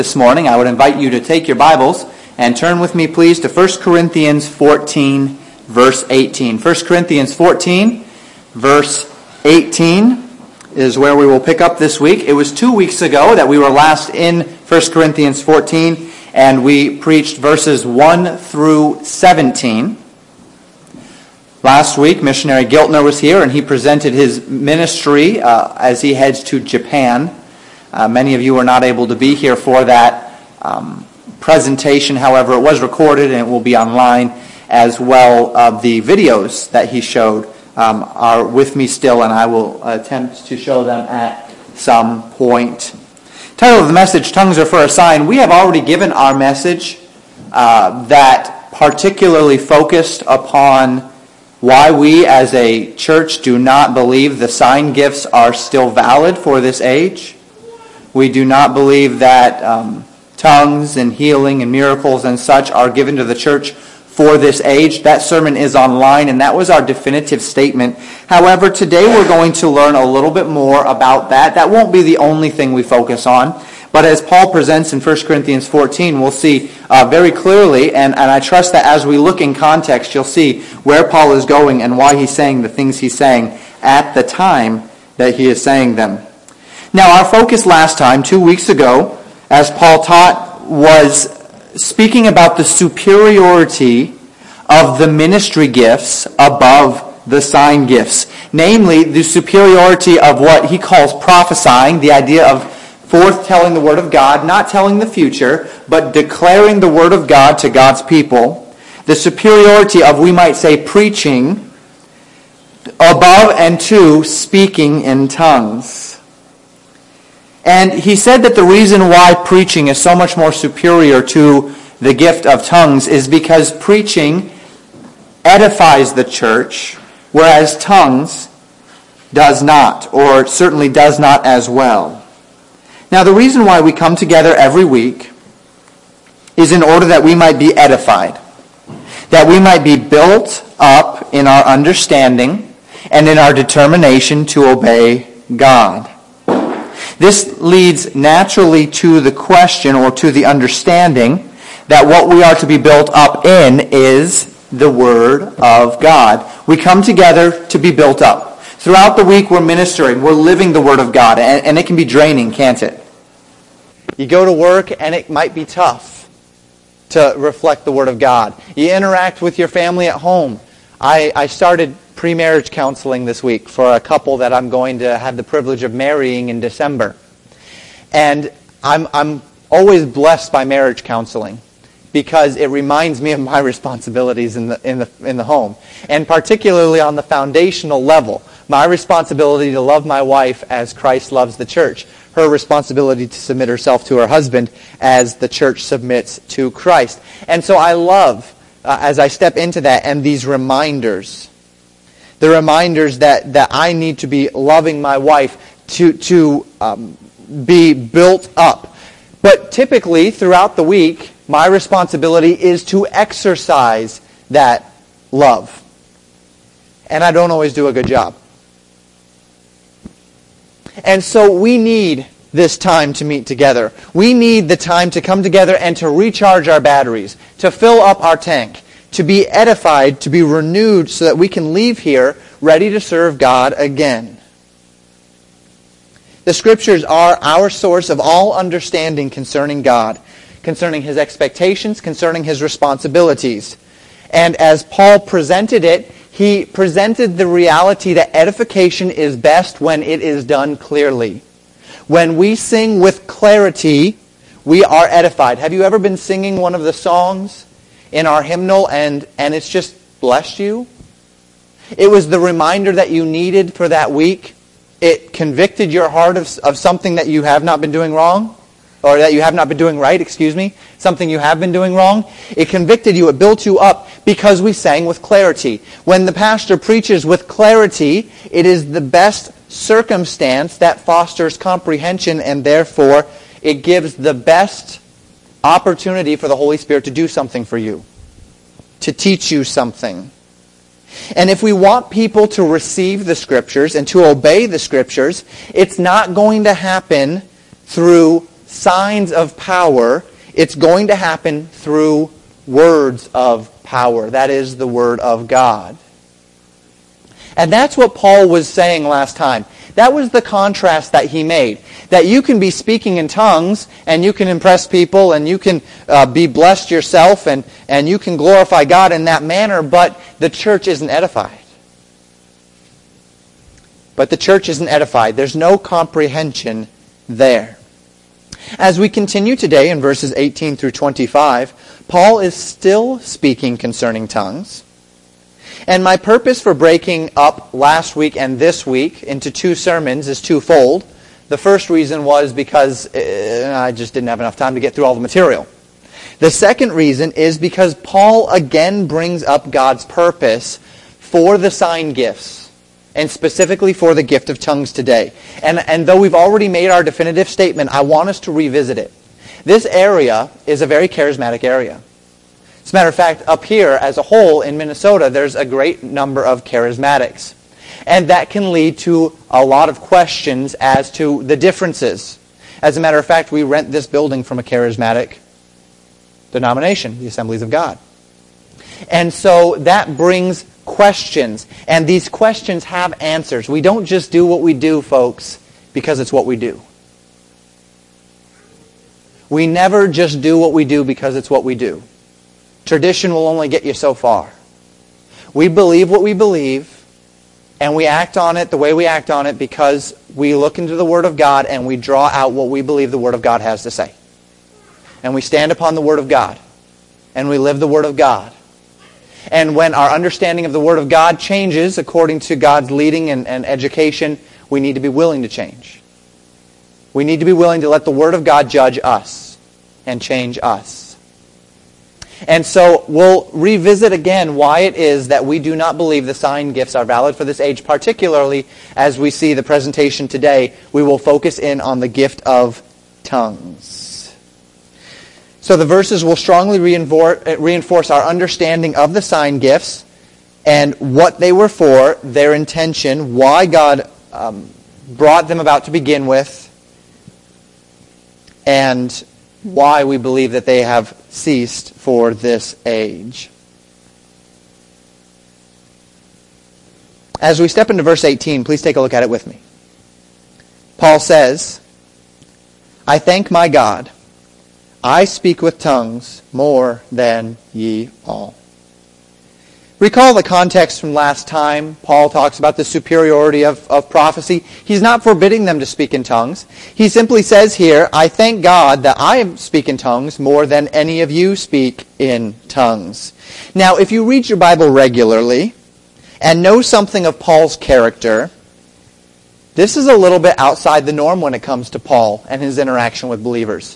This morning, I would invite you to take your Bibles and turn with me, please, to 1 Corinthians 14, verse 18. 1 Corinthians 14, verse 18 is where we will pick up this week. It was 2 weeks ago that we were last in 1 Corinthians 14, and we preached verses 1 through 17. Last week, Missionary Giltner was here, and he presented his ministry as he heads to Japan. Many of you were not able to be here for that presentation. However, it was recorded and it will be online as well. The videos that he showed are with me still, and I will attempt to show them at some point. Title of the message, Tongues Are for a Sign. We have already given our message that particularly focused upon why we as a church do not believe the sign gifts are still valid for this age. We do not believe that tongues and healing and miracles and such are given to the church for this age. That sermon is online, and that was our definitive statement. However, today we're going to learn a little bit more about that. That won't be the only thing we focus on. But as Paul presents in 1 Corinthians 14, we'll see very clearly, and I trust that as we look in context, you'll see where Paul is going and why he's saying the things he's saying at the time that he is saying them. Now, our focus last time, 2 weeks ago, as Paul taught, was speaking about the superiority of the ministry gifts above the sign gifts. Namely, the superiority of what he calls prophesying, the idea of forth-telling the Word of God, not telling the future, but declaring the Word of God to God's people. The superiority of, we might say, preaching above and to speaking in tongues. And he said that the reason why preaching is so much more superior to the gift of tongues is because preaching edifies the church, whereas tongues does not, or certainly does not as well. Now, the reason why we come together every week is in order that we might be edified, that we might be built up in our understanding and in our determination to obey God. This leads naturally to the question or to the understanding that what we are to be built up in is the Word of God. We come together to be built up. Throughout the week we're ministering, we're living the Word of God, and it can be draining, can't it? You go to work and it might be tough to reflect the Word of God. You interact with your family at home. I started pre-marriage counseling this week for a couple that I'm going to have the privilege of marrying in December. And I'm always blessed by marriage counseling because it reminds me of my responsibilities in the home. And particularly on the foundational level, my responsibility to love my wife as Christ loves the church. Her responsibility to submit herself to her husband as the church submits to Christ. And so I love, as I step into that, and these reminders, the reminders that I need to be loving my wife to be built up. But typically, throughout the week, my responsibility is to exercise that love. And I don't always do a good job. And so we need this time to meet together. We need the time to come together and to recharge our batteries, to fill up our tank, to be edified, to be renewed so that we can leave here ready to serve God again. The Scriptures are our source of all understanding concerning God, concerning His expectations, concerning His responsibilities. And as Paul presented it, he presented the reality that edification is best when it is done clearly. When we sing with clarity, we are edified. Have you ever been singing one of the songs in our hymnal and it's just blessed you? It was the reminder that you needed for that week. It convicted your heart of something that you have not been doing wrong, or that you have not been doing right, something you have been doing wrong. It convicted you, it built you up because we sang with clarity. When the pastor preaches with clarity, it is the best circumstance that fosters comprehension, and therefore it gives the best opportunity for the Holy Spirit to do something for you, to teach you something. And if we want people to receive the Scriptures and to obey the Scriptures, it's not going to happen through signs of power, it's going to happen through words of power. That is the Word of God. And that's what Paul was saying last time. That was the contrast that he made. That you can be speaking in tongues, and you can impress people, and you can be blessed yourself, and you can glorify God in that manner, but the church isn't edified. But the church isn't edified. There's no comprehension there. As we continue today in verses 18 through 25, Paul is still speaking concerning tongues. And my purpose for breaking up last week and this week into two sermons is twofold. The first reason was because I just didn't have enough time to get through all the material. The second reason is because Paul again brings up God's purpose for the sign gifts, and specifically for the gift of tongues today. And though we've already made our definitive statement, I want us to revisit it. This area is a very charismatic area. As a matter of fact, up here as a whole in Minnesota, there's a great number of charismatics. And that can lead to a lot of questions as to the differences. As a matter of fact, we rent this building from a charismatic denomination, the Assemblies of God. And so that brings questions, and these questions have answers. We don't just do what we do, folks, because it's what we do. We never just do what we do because it's what we do. Tradition will only get you so far. We believe what we believe, and we act on it the way we act on it because we look into the Word of God and we draw out what we believe the Word of God has to say. And we stand upon the Word of God, and we live the Word of God. And when our understanding of the Word of God changes according to God's leading and education, we need to be willing to change. We need to be willing to let the Word of God judge us and change us. And so we'll revisit again why it is that we do not believe the sign gifts are valid for this age, particularly as we see the presentation today. We will focus in on the gift of tongues. So the verses will strongly reinforce our understanding of the sign gifts and what they were for, their intention, why God brought them about to begin with, and why we believe that they have ceased for this age. As we step into verse 18, please take a look at it with me. Paul says, I thank my God, I speak with tongues more than ye all. Recall the context from last time. Paul talks about the superiority of prophecy. He's not forbidding them to speak in tongues. He simply says here, I thank God that I speak in tongues more than any of you speak in tongues. Now, if you read your Bible regularly and know something of Paul's character, this is a little bit outside the norm when it comes to Paul and his interaction with believers.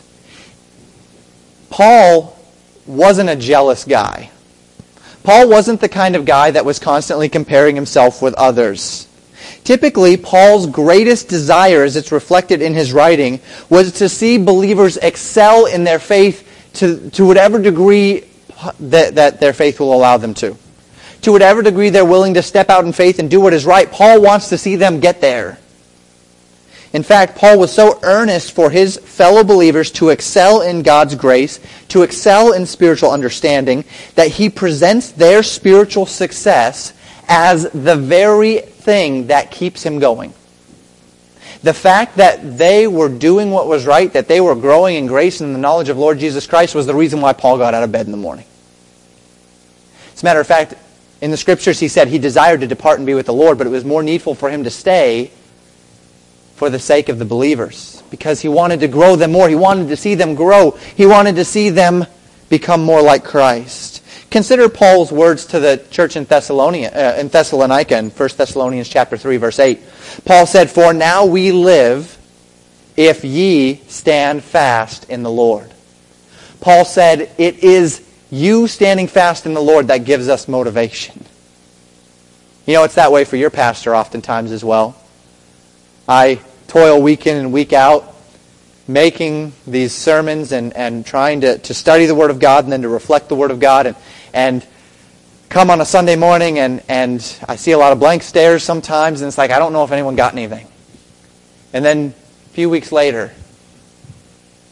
Paul wasn't a jealous guy. Paul wasn't the kind of guy that was constantly comparing himself with others. Typically, Paul's greatest desire, as it's reflected in his writing, was to see believers excel in their faith to whatever degree that their faith will allow them to. To whatever degree they're willing to step out in faith and do what is right, Paul wants to see them get there. In fact, Paul was so earnest for his fellow believers to excel in God's grace, to excel in spiritual understanding, that he presents their spiritual success as the very thing that keeps him going. The fact that they were doing what was right, that they were growing in grace and in the knowledge of Lord Jesus Christ was the reason why Paul got out of bed in the morning. As a matter of fact, in the Scriptures he said he desired to depart and be with the Lord, but it was more needful for him to stay for the sake of the believers, because he wanted to grow them more. He wanted to see them grow. He wanted to see them become more like Christ. Consider Paul's words to the church in Thessalonica in 1 Thessalonians chapter 3, verse 8. Paul said, For now we live if ye stand fast in the Lord. Paul said, it is you standing fast in the Lord that gives us motivation. You know, it's that way for your pastor oftentimes as well. I toil week in and week out making these sermons and trying to study the Word of God and then to reflect the Word of God and come on a Sunday morning and I see a lot of blank stares sometimes and it's like, I don't know if anyone got anything. And then a few weeks later,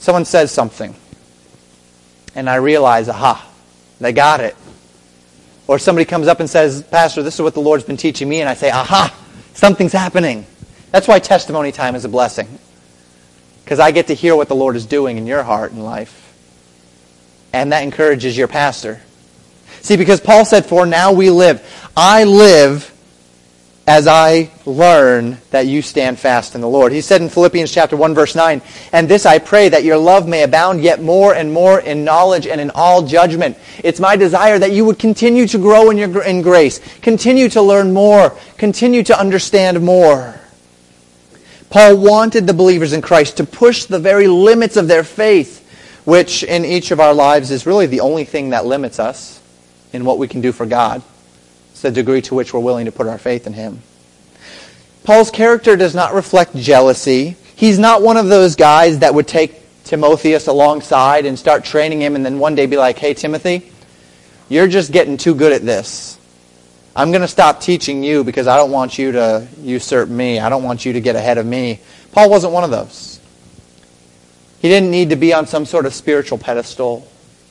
someone says something, and I realize, aha, they got it. Or somebody comes up and says, Pastor, this is what the Lord's been teaching me, and I say, aha, something's happening. That's why testimony time is a blessing. Because I get to hear what the Lord is doing in your heart and life. And that encourages your pastor. See, because Paul said, for now we live. I live as I learn that you stand fast in the Lord. He said in Philippians chapter 1, verse 9, and this I pray, that your love may abound yet more and more in knowledge and in all judgment. It's my desire that you would continue to grow in grace, continue to learn more, continue to understand more. Paul wanted the believers in Christ to push the very limits of their faith, which in each of our lives is really the only thing that limits us in what we can do for God. It's the degree to which we're willing to put our faith in Him. Paul's character does not reflect jealousy. He's not one of those guys that would take Timotheus alongside and start training him and then one day be like, hey, Timothy, you're just getting too good at this. I'm going to stop teaching you because I don't want you to usurp me. I don't want you to get ahead of me. Paul wasn't one of those. He didn't need to be on some sort of spiritual pedestal.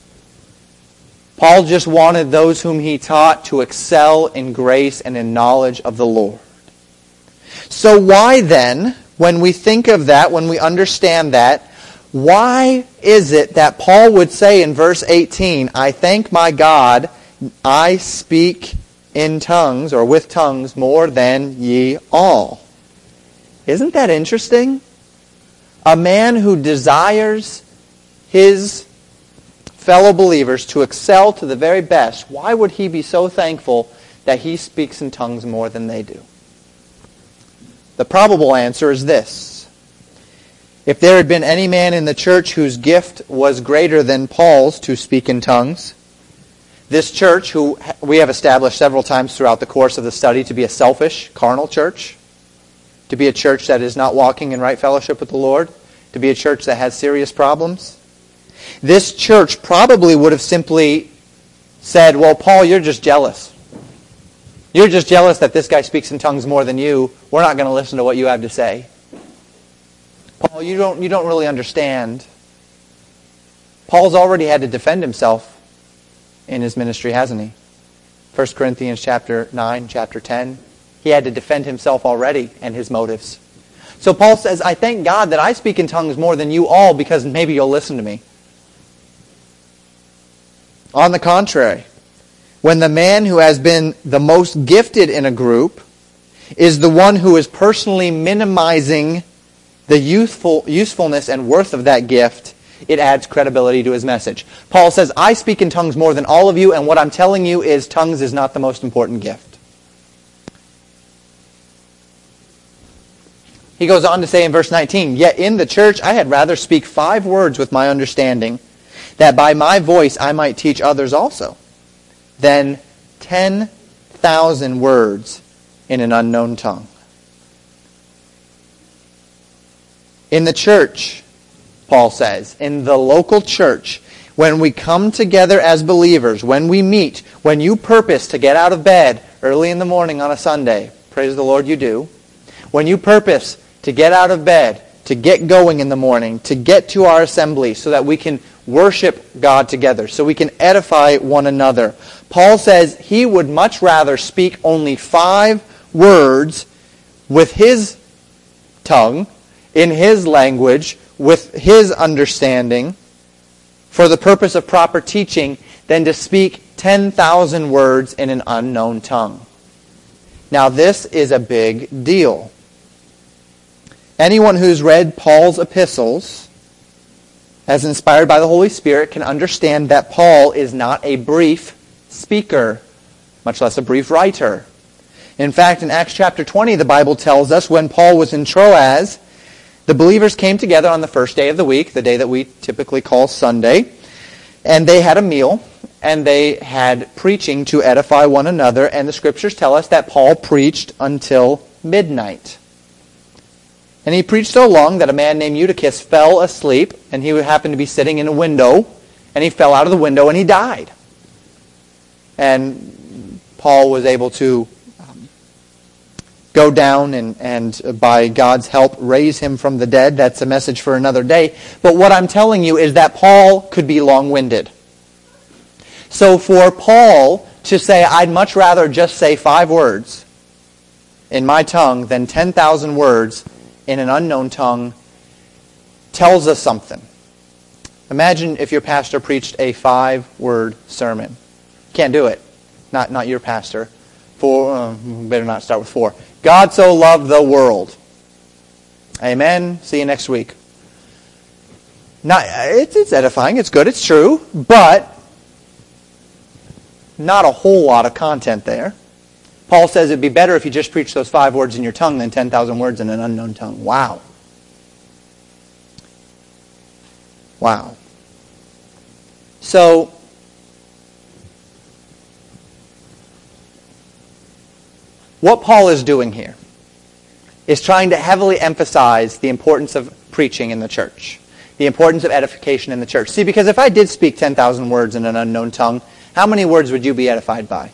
Paul just wanted those whom he taught to excel in grace and in knowledge of the Lord. So why then, when we think of that, when we understand that, why is it that Paul would say in verse 18, I thank my God, I speak in tongues or with tongues more than ye all? Isn't that interesting? A man who desires his fellow believers to excel to the very best, why would he be so thankful that he speaks in tongues more than they do? The probable answer is this. If there had been any man in the church whose gift was greater than Paul's to speak in tongues, this church, who we have established several times throughout the course of the study to be a selfish, carnal church, to be a church that is not walking in right fellowship with the Lord, to be a church that has serious problems, this church probably would have simply said, well, Paul, you're just jealous. You're just jealous that this guy speaks in tongues more than you. We're not going to listen to what you have to say. Paul, you don't really understand. Paul's already had to defend himself in his ministry, hasn't he? 1 Corinthians chapter 9, chapter 10. He had to defend himself already and his motives. So Paul says, I thank God that I speak in tongues more than you all because maybe you'll listen to me. On the contrary, when the man who has been the most gifted in a group is the one who is personally minimizing the usefulness and worth of that gift, it adds credibility to his message. Paul says, I speak in tongues more than all of you, and what I'm telling you is tongues is not the most important gift. He goes on to say in verse 19, yet in the church I had rather speak 5 words with my understanding, that by my voice I might teach others also, than 10,000 words in an unknown tongue. In the church, Paul says, in the local church, when we come together as believers, when we meet, when you purpose to get out of bed early in the morning on a Sunday, praise the Lord you do, when you purpose to get out of bed, to get going in the morning, to get to our assembly so that we can worship God together, so we can edify one another. Paul says he would much rather speak only 5 words with his tongue, in his language, with his understanding, for the purpose of proper teaching, than to speak 10,000 words in an unknown tongue. Now this is a big deal. Anyone who's read Paul's epistles, as inspired by the Holy Spirit, can understand that Paul is not a brief speaker, much less a brief writer. In fact, in Acts chapter 20, the Bible tells us when Paul was in Troas, the believers came together on the first day of the week, the day that we typically call Sunday, and they had a meal, and they had preaching to edify one another, and the Scriptures tell us that Paul preached until midnight. And he preached so long that a man named Eutychus fell asleep, and he happened to be sitting in a window, and he fell out of the window and he died. And Paul was able to go down and by God's help raise him from the dead. That's a message for another day. But what I'm telling you is that Paul could be long-winded. So for Paul to say, I'd much rather just say 5 words in my tongue than 10,000 words in an unknown tongue, tells us something. Imagine if your pastor preached a 5-word sermon. Can't do it. Not your pastor. Better not start with 4. God so loved the world. Amen. See you next week. It's edifying. It's good. It's true. But not a whole lot of content there. Paul says it'd be better if you just preach those 5 words in your tongue than 10,000 words in an unknown tongue. Wow. Wow. So, what Paul is doing here is trying to heavily emphasize the importance of preaching in the church, the importance of edification in the church. See, because if I did speak 10,000 words in an unknown tongue, how many words would you be edified by?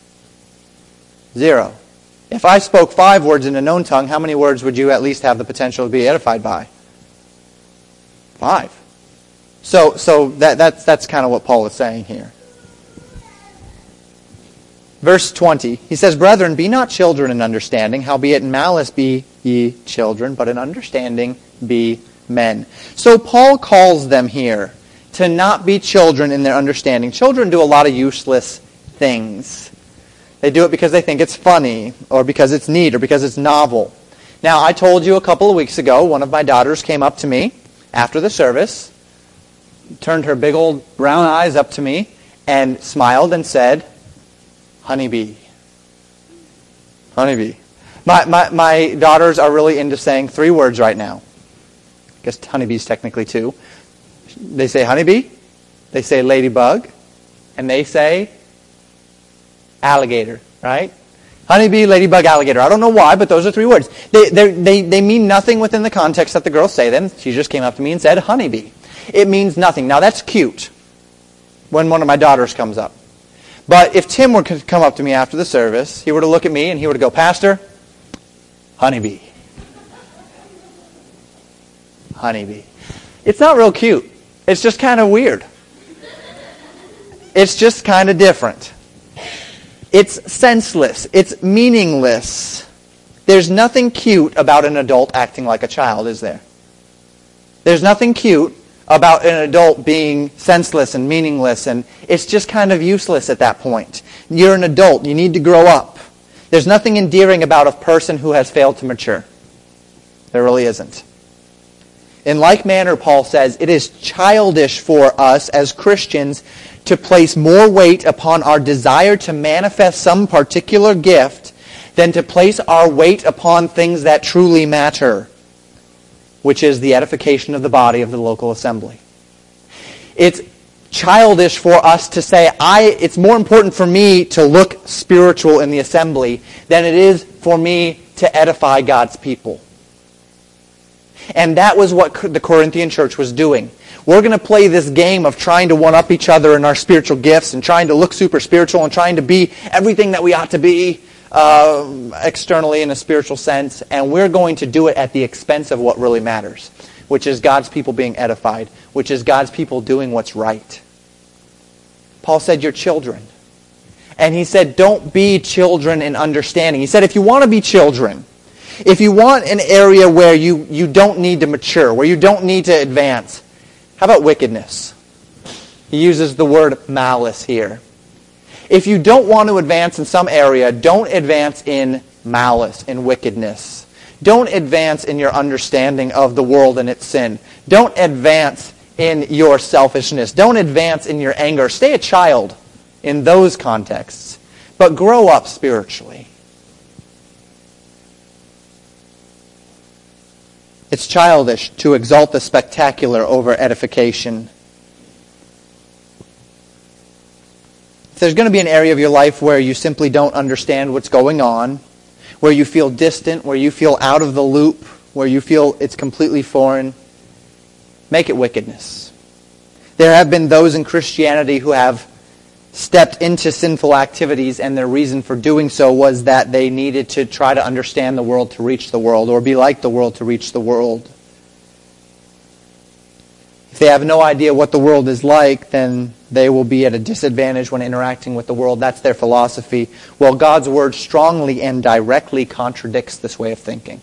0. If I spoke 5 words in a known tongue, how many words would you at least have the potential to be edified by? 5. So that's kind of what Paul is saying here. Verse 20, he says, Brethren, be not children in understanding, howbeit in malice be ye children, but in understanding be men. So Paul calls them here to not be children in their understanding. Children do a lot of useless things. They do it because they think it's funny, or because it's neat, or because it's novel. Now, I told you a couple of weeks ago, one of my daughters came up to me after the service, turned her big old brown eyes up to me, and smiled and said, Honeybee. Honeybee. My daughters are really into saying 3 words right now. I guess honeybee's technically 2. They say honeybee, they say ladybug, and they say alligator, right? Honeybee, ladybug, alligator. I don't know why, but those are 3 words. They mean nothing within the context that the girls say them. She just came up to me and said honeybee. It means nothing. Now that's cute when one of my daughters comes up. But if Tim were to come up to me after the service, he were to look at me and he were to go, Pastor, honeybee. Honeybee. It's not real cute. It's just kind of weird. It's just kind of different. It's senseless. It's meaningless. There's nothing cute about an adult acting like a child, is there? There's nothing cute about an adult being senseless and meaningless, and it's just kind of useless at that point. You're an adult. You need to grow up. There's nothing endearing about a person who has failed to mature. There really isn't. In like manner, Paul says, it is childish for us as Christians to place more weight upon our desire to manifest some particular gift than to place our weight upon things that truly matter, which is the edification of the body of the local assembly. It's childish for us to say, it's more important for me to look spiritual in the assembly than it is for me to edify God's people. And that was what the Corinthian church was doing. We're going to play this game of trying to one-up each other in our spiritual gifts and trying to look super spiritual and trying to be everything that we ought to be externally in a spiritual sense. And we're going to do it at the expense of what really matters, which is God's people being edified, which is God's people doing what's right. Paul said, you're children. And he said, don't be children in understanding. He said, if you want to be children, if you want an area where you don't need to mature, where you don't need to advance, how about wickedness? He uses the word malice here. If you don't want to advance in some area, don't advance in malice, in wickedness. Don't advance in your understanding of the world and its sin. Don't advance in your selfishness. Don't advance in your anger. Stay a child in those contexts, but grow up spiritually. It's childish to exalt the spectacular over edification. If there's going to be an area of your life where you simply don't understand what's going on, where you feel distant, where you feel out of the loop, where you feel it's completely foreign, make it wickedness. There have been those in Christianity who have stepped into sinful activities, and their reason for doing so was that they needed to try to understand the world to reach the world, or be like the world to reach the world. If they have no idea what the world is like, then they will be at a disadvantage when interacting with the world. That's their philosophy. Well, God's Word strongly and directly contradicts this way of thinking.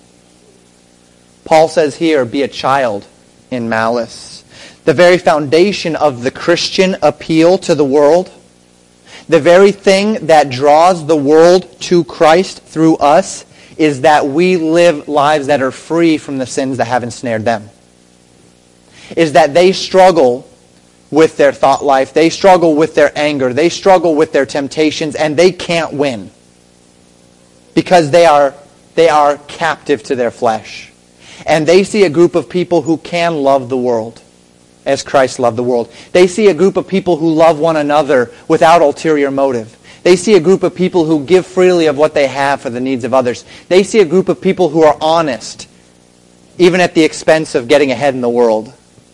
Paul says here, be a child in malice. The very foundation of the Christian appeal to the world, the very thing that draws the world to Christ through us, is that we live lives that are free from the sins that have ensnared them. Is that they struggle with their thought life, they struggle with their anger, they struggle with their temptations, and they can't win. Because they are captive to their flesh. And they see a group of people who can love the world as Christ loved the world. They see a group of people who love one another without ulterior motive. They see a group of people who give freely of what they have for the needs of others. They see a group of people who are honest, even at the expense of getting ahead in the world.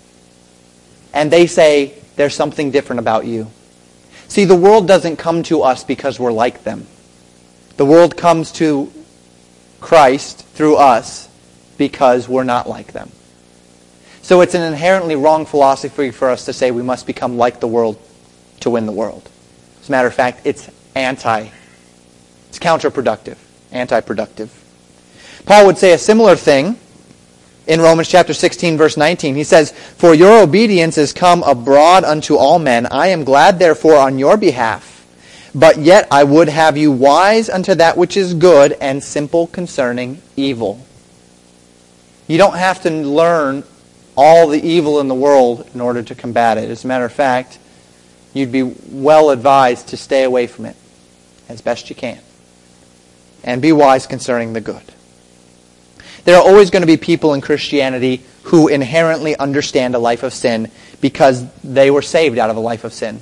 And they say, there's something different about you. See, the world doesn't come to us because we're like them. The world comes to Christ through us because we're not like them. So it's an inherently wrong philosophy for us to say we must become like the world to win the world. As a matter of fact, it's counterproductive, anti-productive. Paul would say a similar thing in Romans chapter 16, verse 19. He says, "For your obedience is come abroad unto all men. I am glad therefore on your behalf. But yet I would have you wise unto that which is good, and simple concerning evil." You don't have to learn all the evil in the world in order to combat it. As a matter of fact, you'd be well advised to stay away from it as best you can. And be wise concerning the good. There are always going to be people in Christianity who inherently understand a life of sin because they were saved out of a life of sin.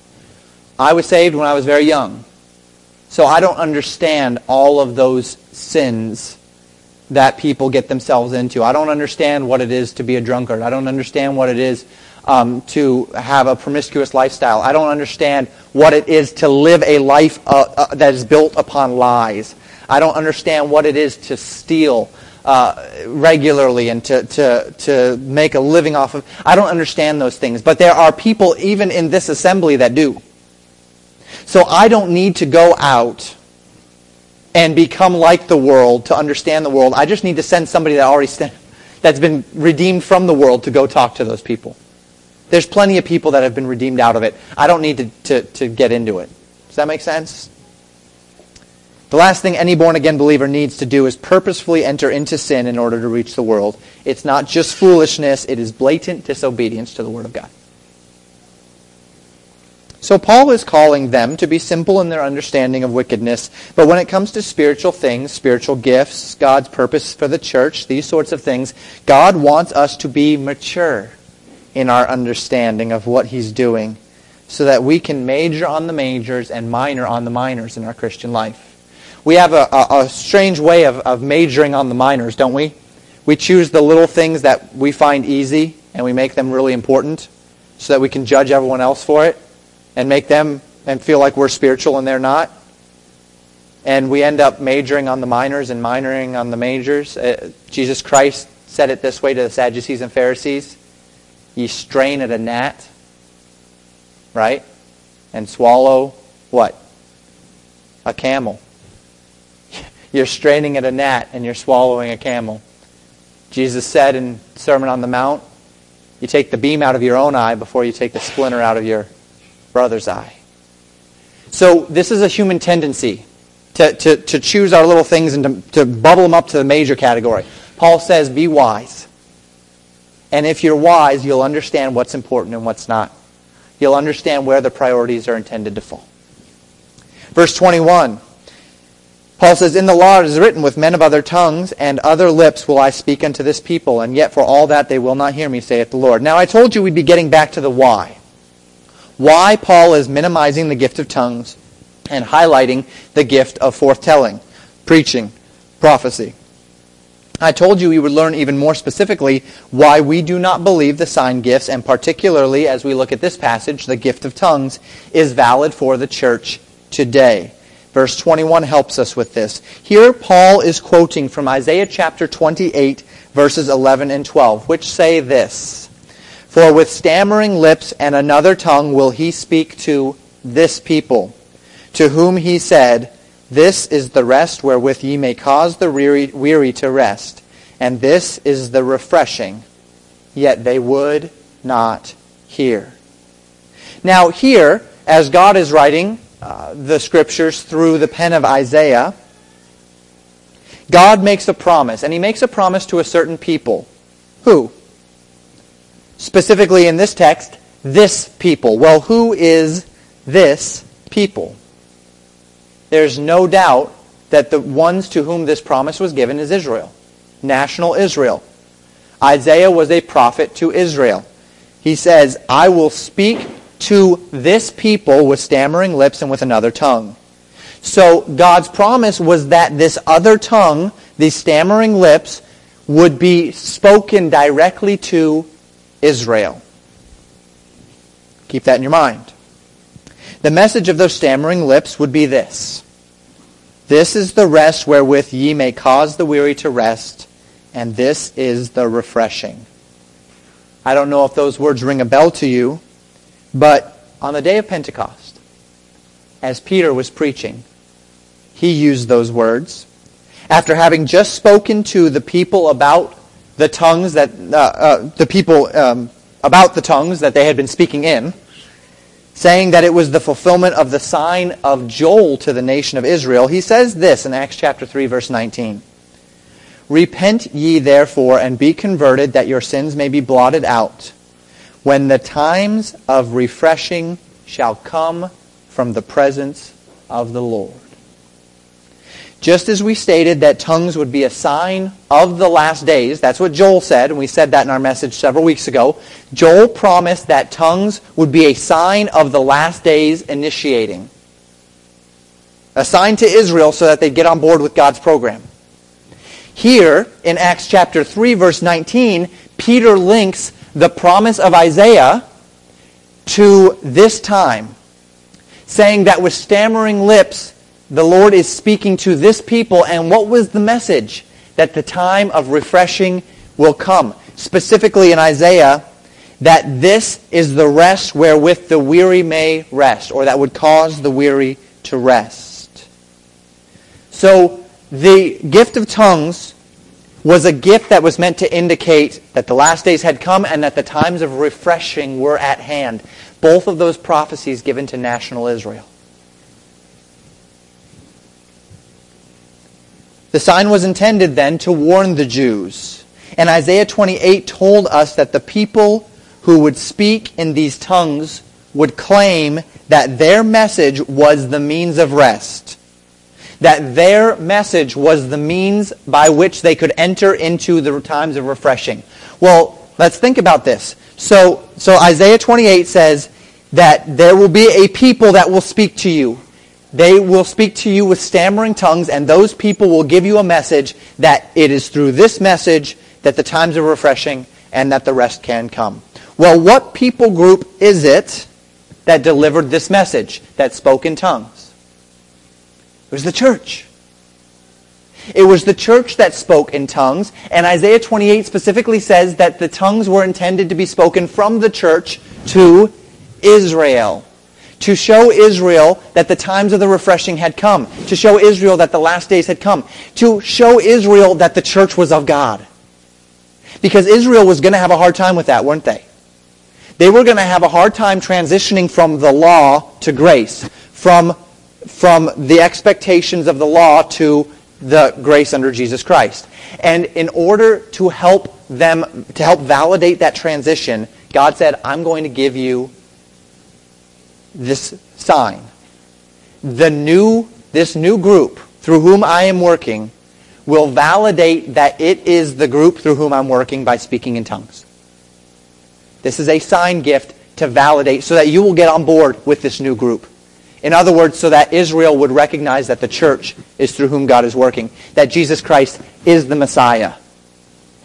I was saved when I was very young. So I don't understand all of those sins that people get themselves into. I don't understand what it is to be a drunkard. I don't understand what it is to have a promiscuous lifestyle. I don't understand what it is to live a life that is built upon lies. I don't understand what it is to steal regularly and to make a living off of. I don't understand those things. But there are people even in this assembly that do. So I don't need to go out and become like the world to understand the world. I just need to send somebody that's been redeemed from the world to go talk to those people. There's plenty of people that have been redeemed out of it. I don't need to get into it. Does that make sense? The last thing any born-again believer needs to do is purposefully enter into sin in order to reach the world. It's not just foolishness, it is blatant disobedience to the Word of God. So Paul is calling them to be simple in their understanding of wickedness, but when it comes to spiritual things, spiritual gifts, God's purpose for the church, these sorts of things, God wants us to be mature in our understanding of what He's doing so that we can major on the majors and minor on the minors in our Christian life. We have a strange way of majoring on the minors, don't we? We choose the little things that we find easy and we make them really important so that we can judge everyone else for it and make them and feel like we're spiritual and they're not. And we end up majoring on the minors and minoring on the majors. Jesus Christ said it this way to the Sadducees and Pharisees. Ye strain at a gnat, right? And swallow what? A camel. You're straining at a gnat and you're swallowing a camel. Jesus said in Sermon on the Mount, you take the beam out of your own eye before you take the splinter out of your brother's eye. So this is a human tendency to choose our little things and to bubble them up to the major category. Paul says, be wise. And if you're wise, you'll understand what's important and what's not. You'll understand where the priorities are intended to fall. Verse 21, Paul says, in the law it is written, with men of other tongues and other lips will I speak unto this people, and yet for all that they will not hear me, saith the Lord. Now I told you we'd be getting back to the why. Why Paul is minimizing the gift of tongues and highlighting the gift of forthtelling, preaching, prophecy. I told you we would learn even more specifically why we do not believe the sign gifts, and particularly as we look at this passage, the gift of tongues is valid for the church today. Verse 21 helps us with this. Here Paul is quoting from Isaiah chapter 28, verses 11 and 12, which say this, "For with stammering lips and another tongue will he speak to this people, to whom he said, This is the rest wherewith ye may cause the weary to rest, and this is the refreshing, yet they would not hear." Now here, as God is writing the Scriptures through the pen of Isaiah, God makes a promise, and He makes a promise to a certain people. Who? Specifically in this text, this people. Well, who is this people? There's no doubt that the ones to whom this promise was given is Israel. National Israel. Isaiah was a prophet to Israel. He says, "I will speak to this people with stammering lips and with another tongue." So God's promise was that this other tongue, these stammering lips, would be spoken directly to Israel. Keep that in your mind. The message of those stammering lips would be this: "This is the rest wherewith ye may cause the weary to rest, and this is the refreshing." I don't know if those words ring a bell to you, but on the day of Pentecost, as Peter was preaching, he used those words. After having just spoken to the people about the tongues that about the tongues that they had been speaking in, saying that it was the fulfillment of the sign of Joel to the nation of Israel, he says this in Acts chapter 3, verse 19. "Repent ye therefore, and be converted, that your sins may be blotted out, when the times of refreshing shall come from the presence of the Lord." Just as we stated that tongues would be a sign of the last days, that's what Joel said, and we said that in our message several weeks ago. Joel promised that tongues would be a sign of the last days initiating. A sign to Israel so that they'd get on board with God's program. Here, in Acts chapter 3, verse 19, Peter links the promise of Isaiah to this time, saying that with stammering lips, the Lord is speaking to this people, and what was the message? That the time of refreshing will come. Specifically in Isaiah, that this is the rest wherewith the weary may rest, or that would cause the weary to rest. So, the gift of tongues was a gift that was meant to indicate that the last days had come and that the times of refreshing were at hand. Both of those prophecies given to national Israel. The sign was intended then to warn the Jews. And Isaiah 28 told us that the people who would speak in these tongues would claim that their message was the means of rest. That their message was the means by which they could enter into the times of refreshing. Well, let's think about this. So Isaiah 28 says that there will be a people that will speak to you. They will speak to you with stammering tongues, and those people will give you a message that it is through this message that the times of refreshing and that the rest can come. Well, what people group is it that delivered this message, that spoke in tongues? It was the church. It was the church that spoke in tongues, and Isaiah 28 specifically says that the tongues were intended to be spoken from the church to Israel. To show Israel that the times of the refreshing had come. To show Israel that the last days had come. To show Israel that the church was of God. Because Israel was going to have a hard time with that, weren't they? They were going to have a hard time transitioning from the law to grace. From the expectations of the law to the grace under Jesus Christ. And in order to help them, to help validate that transition, God said, I'm going to give you this sign. This new group through whom I am working will validate that it is the group through whom I'm working by speaking in tongues. This is a sign gift to validate so that you will get on board with this new group. In other words, so that Israel would recognize that the church is through whom God is working. That Jesus Christ is the Messiah.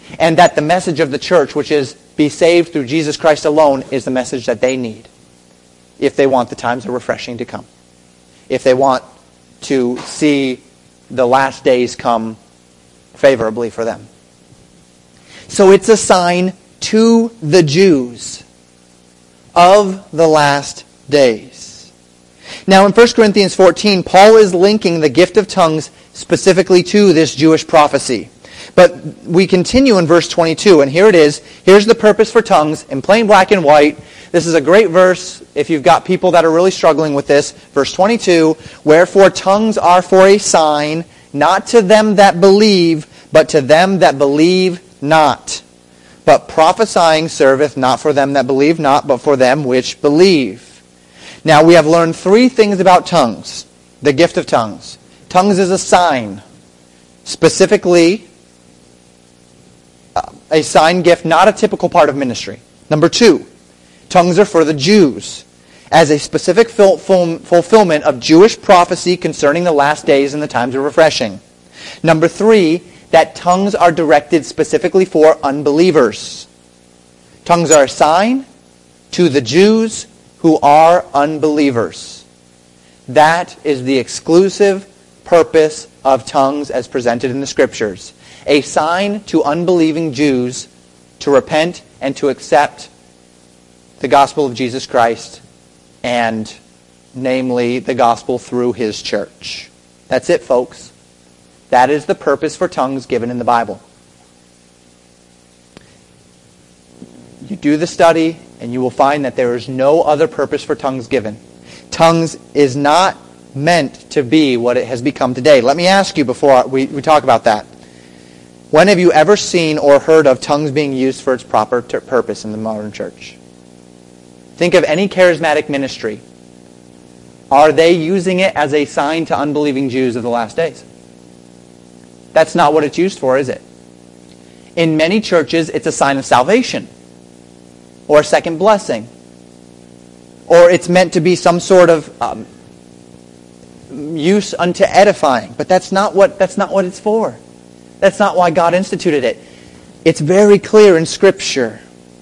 And that the message of the church, which is be saved through Jesus Christ alone, is the message that they need if they want the times of refreshing to come. If they want to see the last days come favorably for them. So it's a sign to the Jews of the last days. Now in 1 Corinthians 14, Paul is linking the gift of tongues specifically to this Jewish prophecy. But we continue in verse 22, and here it is. Here's the purpose for tongues in plain black and white. This is a great verse if you've got people that are really struggling with this. Verse 22, wherefore tongues are for a sign, not to them that believe, but to them that believe not. But prophesying serveth not for them that believe not, but for them which believe. Now we have learned three things about tongues, the gift of tongues. Tongues is a sign, specifically a sign gift, not a typical part of ministry. Number two, tongues are for the Jews, as a specific fulfillment of Jewish prophecy concerning the last days and the times of refreshing. Number three, that tongues are directed specifically for unbelievers. Tongues are a sign to the Jews who are unbelievers. That is the exclusive purpose of tongues as presented in the Scriptures. A sign to unbelieving Jews to repent and to accept the gospel of Jesus Christ, and namely the gospel through His church. That's it, folks. That is the purpose for tongues given in the Bible. You do the study and you will find that there is no other purpose for tongues given. Tongues is not meant to be what it has become today. Let me ask you before we talk about that. When have you ever seen or heard of tongues being used for its proper purpose in the modern church? Think of any charismatic ministry. Are they using it as a sign to unbelieving Jews of the last days? That's not what it's used for, is it? In many churches, it's a sign of salvation, or a second blessing, or it's meant to be some sort of use unto edifying. But that's not what it's for. That's not why God instituted it. It's very clear in Scripture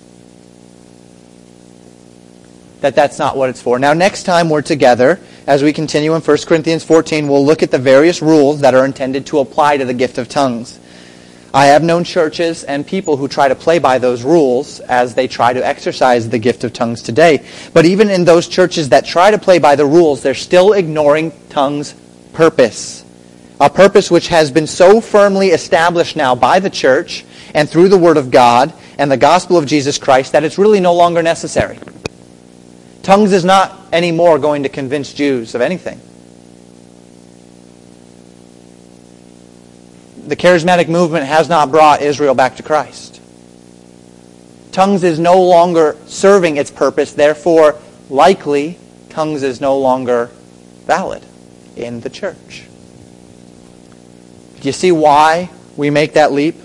that that's not what it's for. Now, next time we're together, as we continue in 1 Corinthians 14, we'll look at the various rules that are intended to apply to the gift of tongues. I have known churches and people who try to play by those rules as they try to exercise the gift of tongues today. But even in those churches that try to play by the rules, they're still ignoring tongues' purpose. A purpose which has been so firmly established now by the church and through the Word of God and the gospel of Jesus Christ that it's really no longer necessary. Tongues is not anymore going to convince Jews of anything. The charismatic movement has not brought Israel back to Christ. Tongues is no longer serving its purpose, therefore, likely, tongues is no longer valid in the church. Do you see why we make that leap?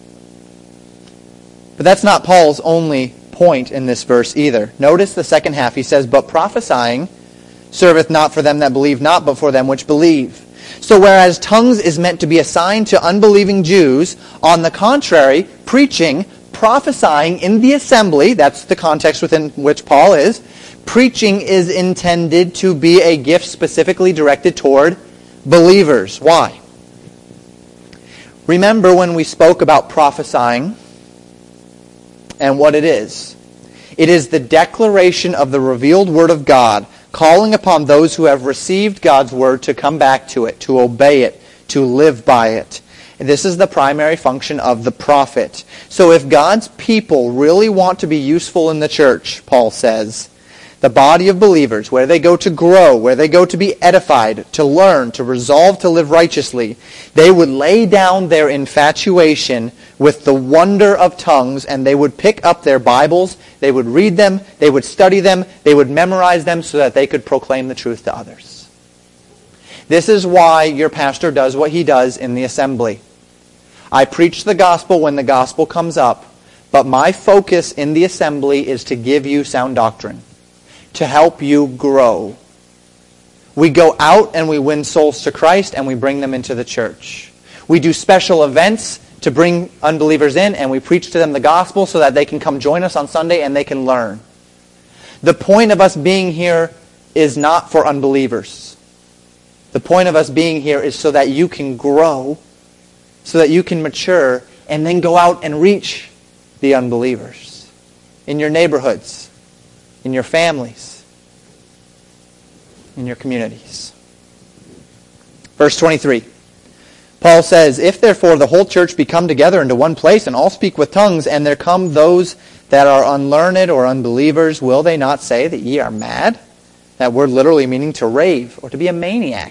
But that's not Paul's only point in this verse either. Notice the second half. He says, but prophesying serveth not for them that believe not, but for them which believe. So whereas tongues is meant to be a sign to unbelieving Jews, on the contrary, preaching, prophesying in the assembly, that's the context within which Paul is, preaching is intended to be a gift specifically directed toward believers. Why? Remember when we spoke about prophesying and what it is. It is the declaration of the revealed Word of God, calling upon those who have received God's Word to come back to it, to obey it, to live by it. This is the primary function of the prophet. So if God's people really want to be useful in the church, Paul says, the body of believers, where they go to grow, where they go to be edified, to learn, to resolve to live righteously, they would lay down their infatuation with the wonder of tongues, and they would pick up their Bibles, they would read them, they would study them, they would memorize them so that they could proclaim the truth to others. This is why your pastor does what he does in the assembly. I preach the gospel when the gospel comes up, but my focus in the assembly is to give you sound doctrine, to help you grow. We go out and we win souls to Christ and we bring them into the church. We do special events to bring unbelievers in, and we preach to them the gospel so that they can come join us on Sunday and they can learn. The point of us being here is not for unbelievers. The point of us being here is so that you can grow, so that you can mature, and then go out and reach the unbelievers in your neighborhoods, in your families, in your communities. Verse 23. Paul says, "If therefore the whole church be come together into one place, and all speak with tongues, and there come those that are unlearned or unbelievers, will they not say that ye are mad?" That word literally meaning to rave or to be a maniac.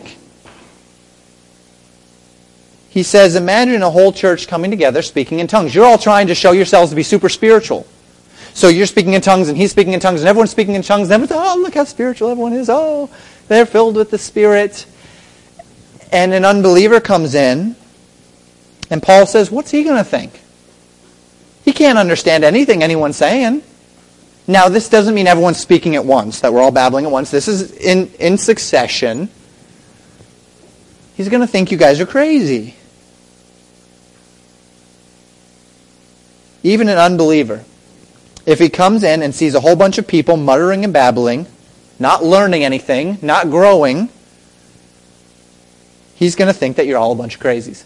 He says, imagine a whole church coming together speaking in tongues. You're all trying to show yourselves to be super spiritual. So you're speaking in tongues, and he's speaking in tongues, and everyone's speaking in tongues, and everyone's, oh, look how spiritual everyone is. Oh, they're filled with the Spirit. And an unbeliever comes in, and Paul says, what's he going to think? He can't understand anything anyone's saying. Now, this doesn't mean everyone's speaking at once, that we're all babbling at once. This is in succession. He's going to think you guys are crazy. Even an unbeliever, if he comes in and sees a whole bunch of people muttering and babbling, not learning anything, not growing, he's going to think that you're all a bunch of crazies.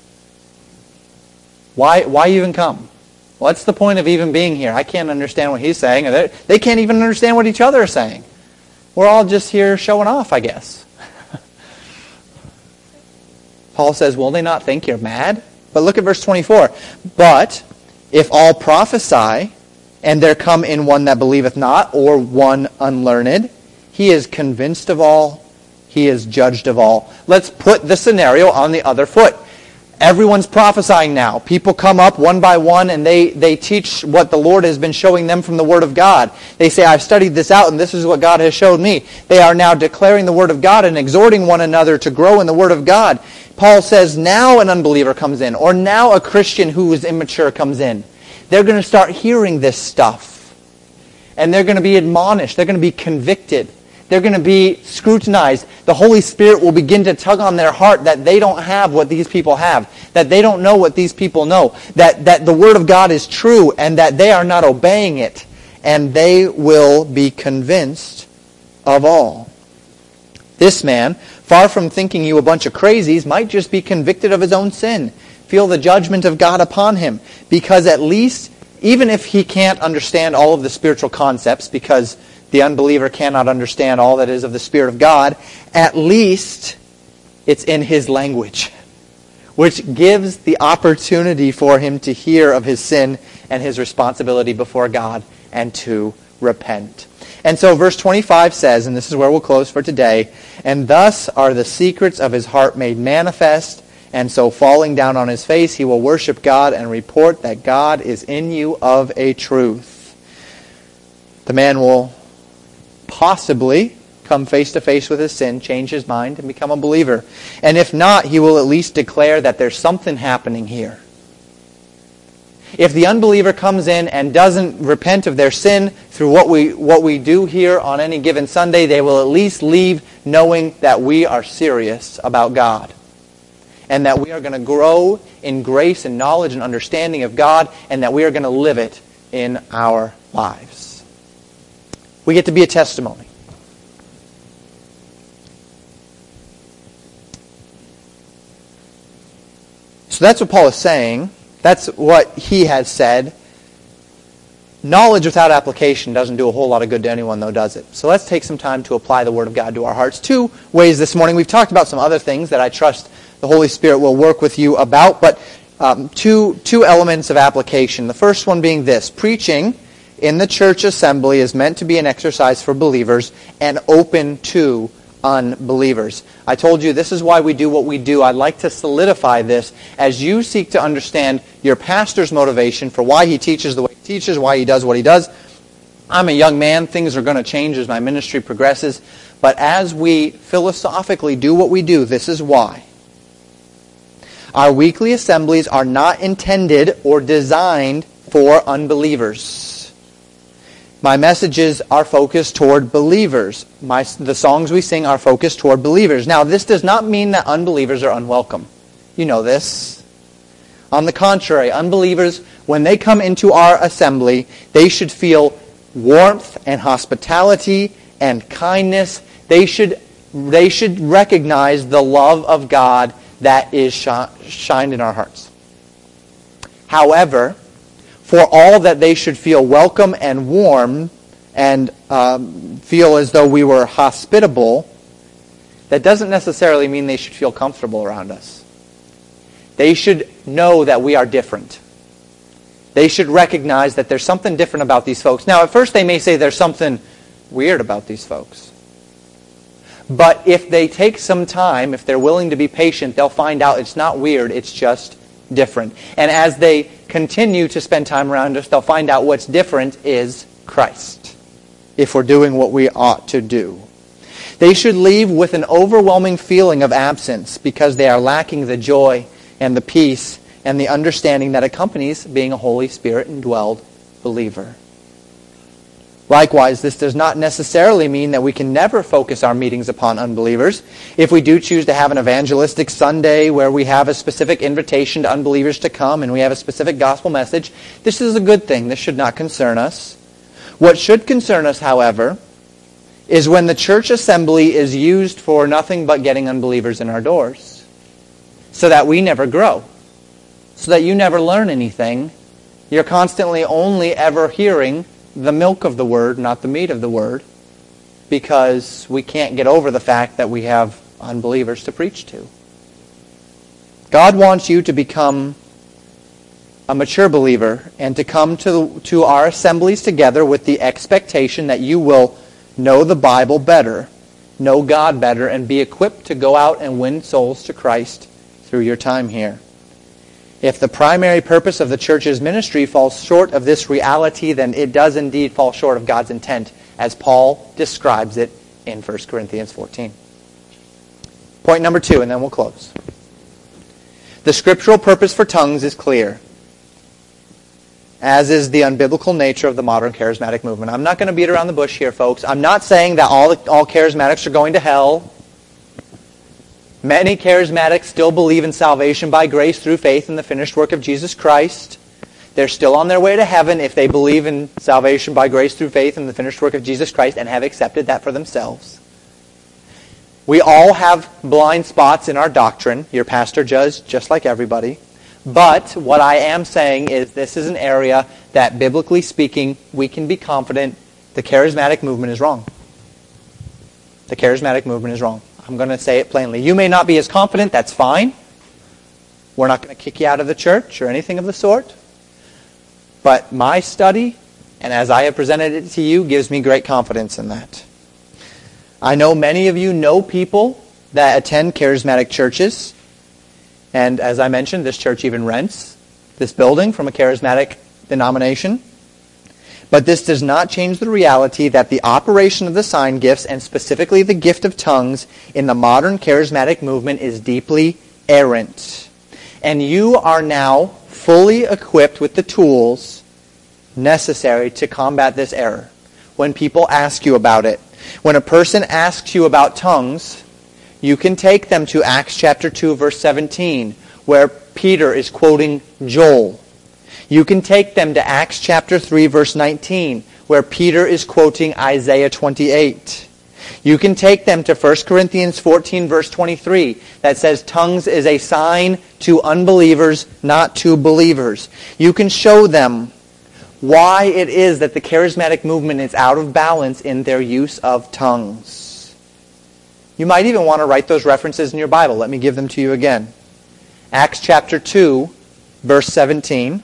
Why even come? What's the point of even being here? I can't understand what he's saying. They can't even understand what each other are saying. We're all just here showing off, I guess. Paul says, will they not think you're mad? But look at verse 24. But if all prophesy, and there come in one that believeth not, or one unlearned, he is convinced of all, he is judged of all. Let's put the scenario on the other foot. Everyone's prophesying now. People come up one by one and they teach what the Lord has been showing them from the Word of God. They say, I've studied this out and this is what God has showed me. They are now declaring the Word of God and exhorting one another to grow in the Word of God. Paul says now an unbeliever comes in, or now a Christian who is immature comes in. They're going to start hearing this stuff. And they're going to be admonished. They're going to be convicted. They're going to be scrutinized. The Holy Spirit will begin to tug on their heart that they don't have what these people have, that they don't know what these people know, that the Word of God is true and that they are not obeying it, and they will be convinced of all. This man, far from thinking you a bunch of crazies, might just be convicted of his own sin, feel the judgment of God upon him, because at least, even if he can't understand all of the spiritual concepts, because the unbeliever cannot understand all that is of the Spirit of God, at least it's in his language, which gives the opportunity for him to hear of his sin and his responsibility before God and to repent. And so verse 25 says, and this is where we'll close for today, and thus are the secrets of his heart made manifest, and so falling down on his face he will worship God and report that God is in you of a truth. The man will possibly come face to face with his sin, change his mind, and become a believer. And if not, he will at least declare that there's something happening here. If the unbeliever comes in and doesn't repent of their sin through what we do here on any given Sunday, they will at least leave knowing that we are serious about God. And that we are going to grow in grace and knowledge and understanding of God, and that we are going to live it in our lives. We get to be a testimony. So that's what Paul is saying. That's what he has said. Knowledge without application doesn't do a whole lot of good to anyone, though, does it? So let's take some time to apply the Word of God to our hearts. Two ways this morning. We've talked about some other things that I trust the Holy Spirit will work with you about, but two elements of application. The first one being this: preaching in the church assembly is meant to be an exercise for believers and open to unbelievers. I told you this is why we do what we do. I'd like to solidify this as you seek to understand your pastor's motivation for why he teaches the way he teaches, why he does what he does. I'm a young man. Things are going to change as my ministry progresses. But as we philosophically do what we do, this is why. Our weekly assemblies are not intended or designed for unbelievers. My messages are focused toward believers. The songs we sing are focused toward believers. Now, this does not mean that unbelievers are unwelcome. You know this. On the contrary, unbelievers, when they come into our assembly, they should feel warmth and hospitality and kindness. They should recognize the love of God that is shined in our hearts. However, for all that they should feel welcome and warm and feel as though we were hospitable, that doesn't necessarily mean they should feel comfortable around us. They should know that we are different. They should recognize that there's something different about these folks. Now, at first they may say there's something weird about these folks. But if they take some time, if they're willing to be patient, they'll find out it's not weird, it's just different. And as they continue to spend time around us, they'll find out what's different is Christ, if we're doing what we ought to do. They should leave with an overwhelming feeling of absence because they are lacking the joy and the peace and the understanding that accompanies being a Holy Spirit-indwelled believer. Likewise, this does not necessarily mean that we can never focus our meetings upon unbelievers. If we do choose to have an evangelistic Sunday where we have a specific invitation to unbelievers to come and we have a specific gospel message, this is a good thing. This should not concern us. What should concern us, however, is when the church assembly is used for nothing but getting unbelievers in our doors, so that we never grow, so that you never learn anything. You're constantly only ever hearing the milk of the Word, not the meat of the Word, because we can't get over the fact that we have unbelievers to preach to. God wants you to become a mature believer and to come to our assemblies together with the expectation that you will know the Bible better, know God better, and be equipped to go out and win souls to Christ through your time here. If the primary purpose of the church's ministry falls short of this reality, then it does indeed fall short of God's intent, as Paul describes it in 1 Corinthians 14. Point number 2, and then we'll close. The scriptural purpose for tongues is clear, as is the unbiblical nature of the modern charismatic movement. I'm not going to beat around the bush here, folks. I'm not saying that all charismatics are going to hell. Many charismatics still believe in salvation by grace through faith in the finished work of Jesus Christ. They're still on their way to heaven if they believe in salvation by grace through faith in the finished work of Jesus Christ and have accepted that for themselves. We all have blind spots in our doctrine. Your pastor does, just like everybody. But what I am saying is this is an area that, biblically speaking, we can be confident the charismatic movement is wrong. The charismatic movement is wrong. I'm going to say it plainly. You may not be as confident, that's fine. We're not going to kick you out of the church or anything of the sort. But my study, and as I have presented it to you, gives me great confidence in that. I know many of you know people that attend charismatic churches. And as I mentioned, this church even rents this building from a charismatic denomination. But this does not change the reality that the operation of the sign gifts, and specifically the gift of tongues, in the modern charismatic movement is deeply errant. And you are now fully equipped with the tools necessary to combat this error. When people ask you about it, when a person asks you about tongues, you can take them to Acts chapter 2, verse 17, where Peter is quoting Joel. You can take them to Acts chapter 3, verse 19, where Peter is quoting Isaiah 28. You can take them to 1 Corinthians 14, verse 23, that says tongues is a sign to unbelievers, not to believers. You can show them why it is that the charismatic movement is out of balance in their use of tongues. You might even want to write those references in your Bible. Let me give them to you again. Acts chapter 2, verse 17.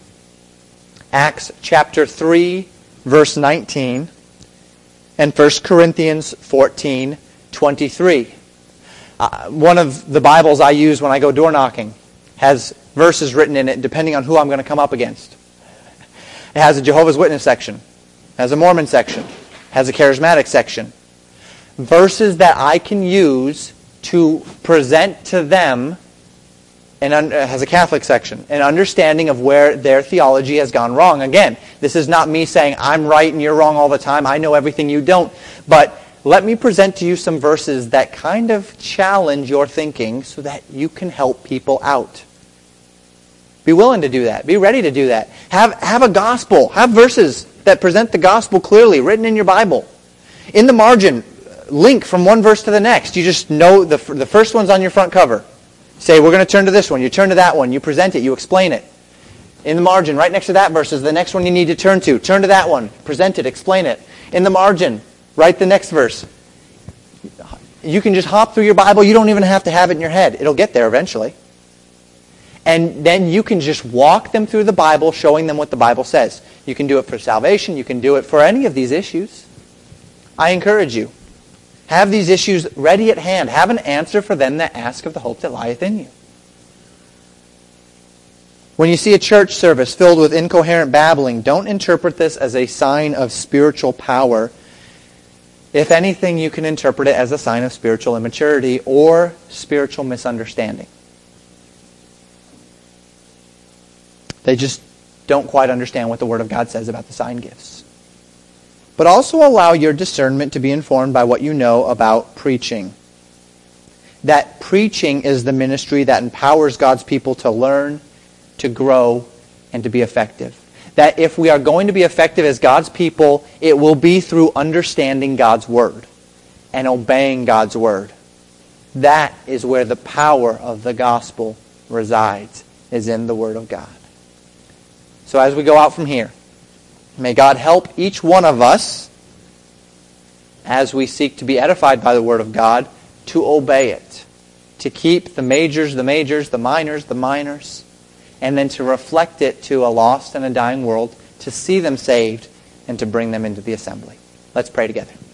Acts chapter 3, verse 19. And 1 Corinthians 14, 23. One of the Bibles I use when I go door knocking has verses written in it depending on who I'm going to come up against. It has a Jehovah's Witness section, has a Mormon section, has a charismatic section. Verses that I can use to present to them, and has a Catholic section, an understanding of where their theology has gone wrong. Again, this is not me saying I'm right and you're wrong all the time. I know everything you don't. But let me present to you some verses that kind of challenge your thinking so that you can help people out. Be willing to do that. Be ready to do that. Have a gospel. Have verses that present the gospel clearly, written in your Bible. In the margin, link from one verse to the next. You just know the first one's on your front cover. Say, we're going to turn to this one. You turn to that one. You present it. You explain it. In the margin, right next to that verse is the next one you need to turn to. Turn to that one. Present it. Explain it. In the margin, write the next verse. You can just hop through your Bible. You don't even have to have it in your head. It'll get there eventually. And then you can just walk them through the Bible, showing them what the Bible says. You can do it for salvation. You can do it for any of these issues. I encourage you. Have these issues ready at hand. Have an answer for them that ask of the hope that lieth in you. When you see a church service filled with incoherent babbling, don't interpret this as a sign of spiritual power. If anything, you can interpret it as a sign of spiritual immaturity or spiritual misunderstanding. They just don't quite understand what the Word of God says about the sign gifts. But also allow your discernment to be informed by what you know about preaching. That preaching is the ministry that empowers God's people to learn, to grow, and to be effective. That if we are going to be effective as God's people, it will be through understanding God's Word and obeying God's Word. That is where the power of the gospel resides, is in the Word of God. So as we go out from here, may God help each one of us, as we seek to be edified by the Word of God, to obey it. To keep the majors, the minors, the minors, and then to reflect it to a lost and a dying world, to see them saved, and to bring them into the assembly. Let's pray together.